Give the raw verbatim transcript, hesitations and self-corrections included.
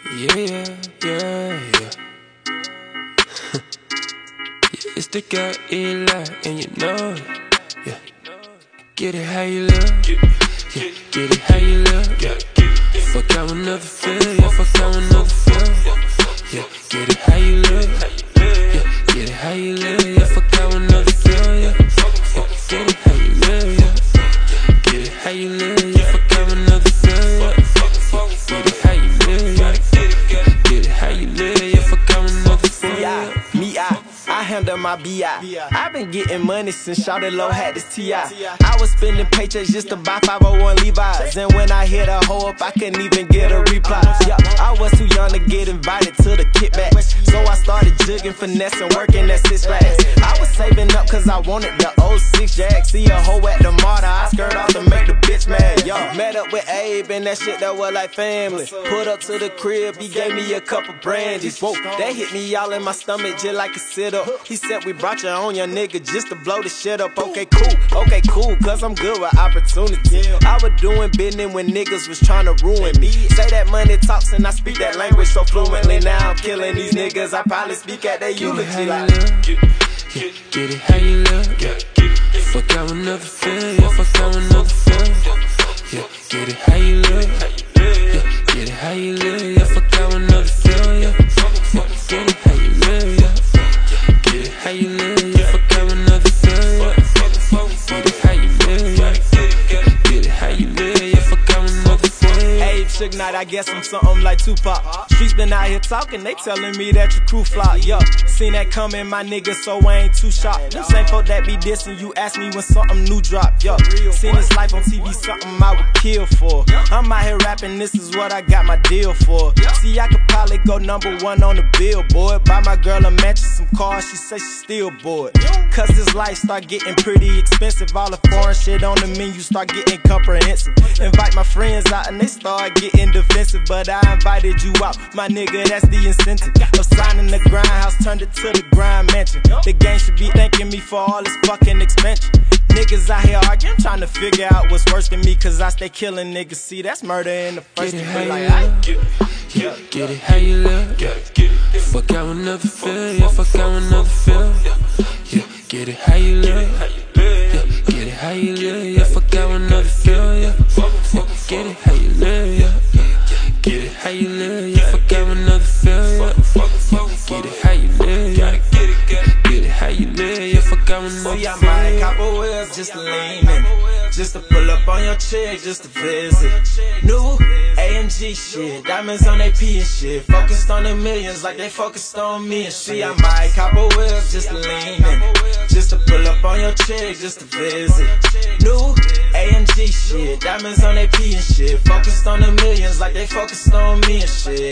Yeah, yeah, yeah, yeah. Yeah, it's the girl Eli, and you know it. Yeah, get it how you live. Yeah, get it how you live. Yeah, fuck out another feel. Yeah, fuck out another feel. Yeah, get it how you live. Yeah, get it how you live. Yeah, fuck out another feel. Yeah, get it how you live. Yeah, get it how you live. Yeah, fuck out another feel. Yeah, get it how you live. Yeah, get it how you live. Yeah, fuck out another feel. Yeah, me I. I handle my B I. I've been getting money since Shawty Low had this T I. I was spending paychecks just to buy five oh one Levi's. And when I hit a hoe up, I couldn't even get a reply. Yeah, I was too young to get invited to the kickback. So I started jugging, finessing, working at Six Flags. I was saving up cause I wanted the old six jack. See a hoe at the martyr, I skirt off to make the bitch mad. Yo, met up with Abe and that shit that was like family. Put up to the crib, he gave me a couple brandies. Whoa, that hit me all in my stomach just like a sit up. He said we brought you on your nigga just to blow the shit up. Okay, cool, okay, cool, cause I'm good with opportunity. I was doing business when niggas was trying to ruin me. Say that money talks and I speak that language so fluently. Now I'm killing these niggas, I probably speak at their eulogy like yeah, get it how you live. Yeah, fuck out another feel. Yeah, fuck out another feel. Yeah, get it how you live. Yeah, get it how you live. Yeah, fuck out another feel. Yeah, get it how you live. Yeah, get it how you live. Yeah, fuck out another feel. Yeah, get it how you live. Yeah, get it how you live. Yeah, fuck out another feel. Abe Suge Knight, I guess I'm something like Tupac. Streets been out here talking, they telling me that your crew flop. Yo, seen that coming, my nigga, so I ain't too shocked. Them same folk that be dissing, you ask me when something new drop. Yo, seen this life on T V, something I would kill for. I'm out here rapping, this is what I got my deal for. See, I could probably go number one on the billboard. Buy my girl a mansion, some cars, she say she still bored. Cause this life start getting pretty expensive. All the foreign shit on the menu start getting comprehensive. Invite my friends out and they start getting defensive. But I invited you out, my nigga, that's the incentive of signing the grindhouse, turned it to the grind mansion. The gang should be thanking me for all this fucking expansion. Niggas out here arguing, trying to figure out what's worse than me, cause I stay killing niggas. See, that's murder in the first degree. Like, I get it, yeah, get it how you live. Yeah, fuck out another feel. Yeah, fuck out another feel. Yeah, get it how you live. Yeah, get it how you live. Yeah, fuck out another feel. Yeah, get it how you live. Yeah, get it how you live. Yeah, fuck out another feel. Yeah, get it how you live. Yeah, get it how you live. Yeah, fuck out another feel. See, I might couple wheels just to lean in, just to pull up on your chick, just to visit. New A M G shit, diamonds on they P and shit. Focused on the millions like they focused on me and shit. I might couple wheels just to lean in, just to pull up on your chick, just to visit. New A M G shit, diamonds on they P and shit. Focused on the millions like they focused on me and shit.